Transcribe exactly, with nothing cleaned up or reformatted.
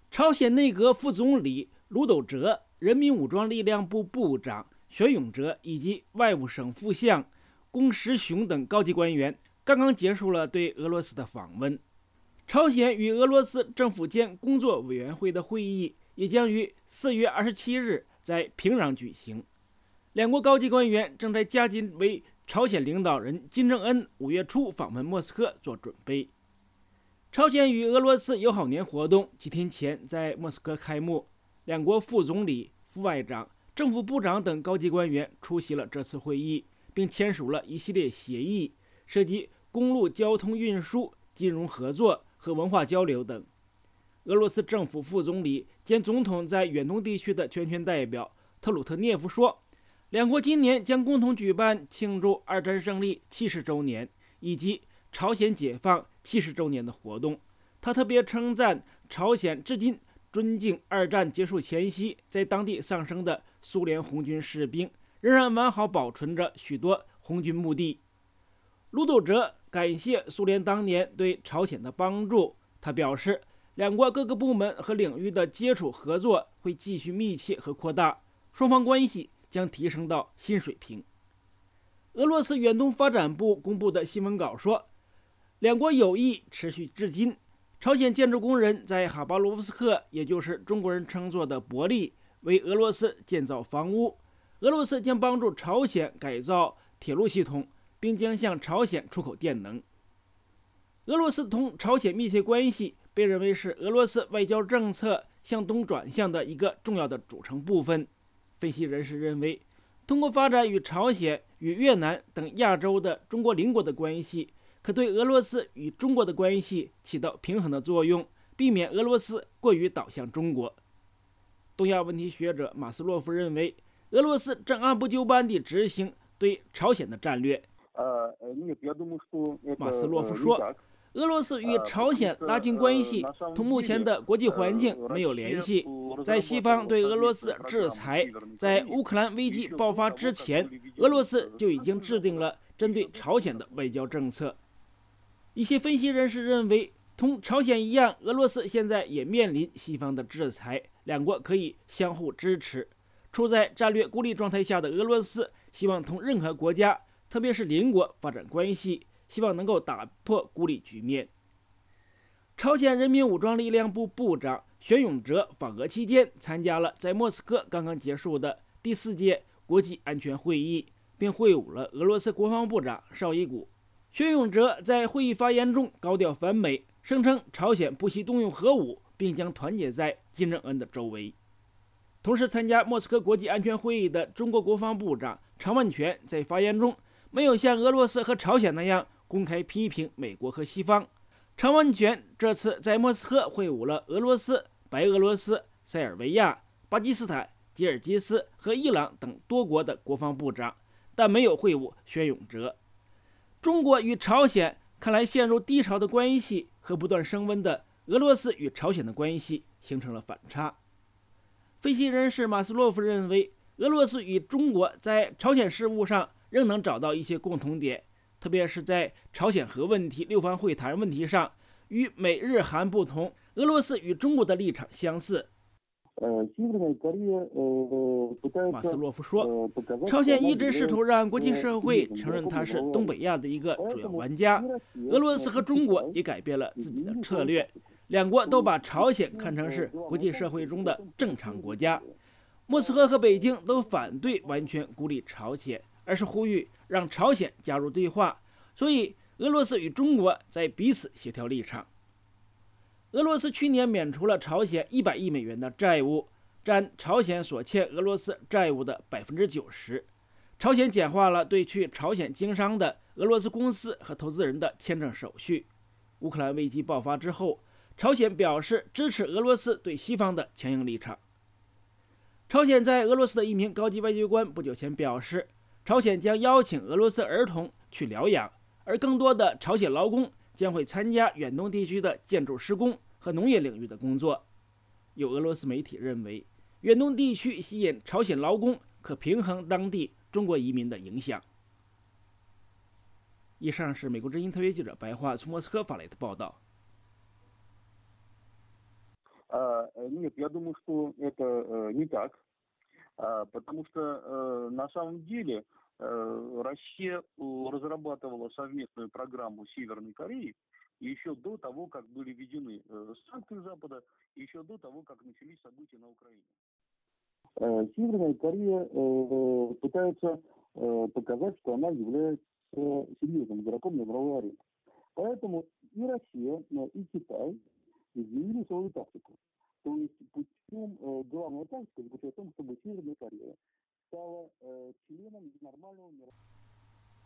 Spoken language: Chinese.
朝鲜内阁副总理卢斗哲、人民武装力量部部长玄永哲以及外务省副相龚时雄等高级官员刚刚结束了对俄罗斯的访问。朝鲜与俄罗斯政府间工作委员会的会议也将于四月二十七日在平壤举行。两国高级官员正在加紧为朝鲜领导人金正恩五月初访问莫斯科做准备。朝鲜与俄罗斯友好年活动几天前在莫斯科开幕，两国副总理、副外长、政府部长等高级官员出席了这次会议，并签署了一系列协议，涉及公路交通运输、金融合作和文化交流等。俄罗斯政府副总理兼总统在远东地区的全权代表特鲁特涅夫说，两国今年将共同举办庆祝二战胜利七十周年以及朝鲜解放七十周年的活动。他特别称赞朝鲜至今尊敬二战结束前夕在当地丧生的苏联红军士兵，仍然完好保存着许多红军墓地。卢斗哲感谢苏联当年对朝鲜的帮助，他表示，两国各个部门和领域的接触合作会继续密切和扩大，双方关系将提升到新水平。俄罗斯远东发展部公布的新闻稿说，两国友谊持续至今。朝鲜建筑工人在哈巴罗夫斯克，也就是中国人称作的伯利，为俄罗斯建造房屋。俄罗斯将帮助朝鲜改造铁路系统，并将向朝鲜出口电能。俄罗斯同朝鲜密切关系被认为是俄罗斯外交政策向东转向的一个重要的组成部分。分析人士认为，通过发展与朝鲜、与越南等亚洲的中国邻国的关系，可对俄罗斯与中国的关系起到平衡的作用，避免俄罗斯过于倒向中国。东亚问题学者马斯洛夫认为，俄罗斯正按部就班地执行对朝鲜的战略。马斯洛夫说，俄罗斯与朝鲜拉近关系，同目前的国际环境没有联系。在西方对俄罗斯制裁，在乌克兰危机爆发之前，俄罗斯就已经制定了针对朝鲜的外交政策。一些分析人士认为，同朝鲜一样，俄罗斯现在也面临西方的制裁，两国可以相互支持。处在战略孤立状态下的俄罗斯希望同任何国家，特别是邻国发展关系，希望能够打破孤立局面。朝鲜人民武装力量部部长玄永哲访俄期间参加了在莫斯科刚刚结束的第四届国际安全会议，并会晤了俄罗斯国防部长绍伊古。玄永哲在会议发言中高调反美，声称朝鲜不惜动用核武，并将团结在金正恩的周围。同时参加莫斯科国际安全会议的中国国防部长常万全在发言中没有像俄罗斯和朝鲜那样公开批评美国和西方。常万全这次在莫斯科会晤了俄罗斯、白俄罗斯、塞尔维亚、巴基斯坦、吉尔吉斯和伊朗等多国的国防部长，但没有会晤玄永哲。中国与朝鲜看来陷入低潮的关系和不断升温的俄罗斯与朝鲜的关系形成了反差。分析人士马斯洛夫认为，俄罗斯与中国在朝鲜事务上仍能找到一些共同点，特别是在朝鲜核问题六方会谈问题上，与美日韩不同，俄罗斯与中国的立场相似。马斯洛夫说，朝鲜一直试图让国际社会承认它是东北亚的一个主要玩家，俄罗斯和中国也改变了自己的策略，两国都把朝鲜看成是国际社会中的正常国家。莫斯科和北京都反对完全孤立朝鲜，而是呼吁让朝鲜加入对话，所以俄罗斯与中国在彼此协调立场。俄罗斯去年免除了朝鲜一百亿美元的债务，占朝鲜所欠俄罗斯债务的百分之九十。朝鲜简化了对去朝鲜经商的俄罗斯公司和投资人的签证手续。乌克兰危机爆发之后，朝鲜表示支持俄罗斯对西方的强硬立场。朝鲜在俄罗斯的一名高级外交官不久前表示，朝鲜将邀请俄罗斯儿童去疗养，而更多的朝鲜劳工将会参加远东地区的建筑施工和农业领域的工作。有俄罗斯媒体认为，远东地区吸引朝鲜劳工可平衡当地中国移民的影响。以上是美国之音特约记者白桦从莫斯科发来的报道。 А, нет, я думаю, что это э, не так, а, потому что э, на самом деле э, Россия э, разрабатывала совместную программу с Северной Кореей еще до того, как были введены э, санкции Запада, еще до того, как начались события на Украине. Э, Северная Корея э, пытается э, показать, что она является серьезным игроком на мировой арене. Поэтому и Россия, э, и Китай изменили свою тактику. То есть путем э, главная тактика заключается в том, чтобы Северная Корея стала э, членом нормального мира.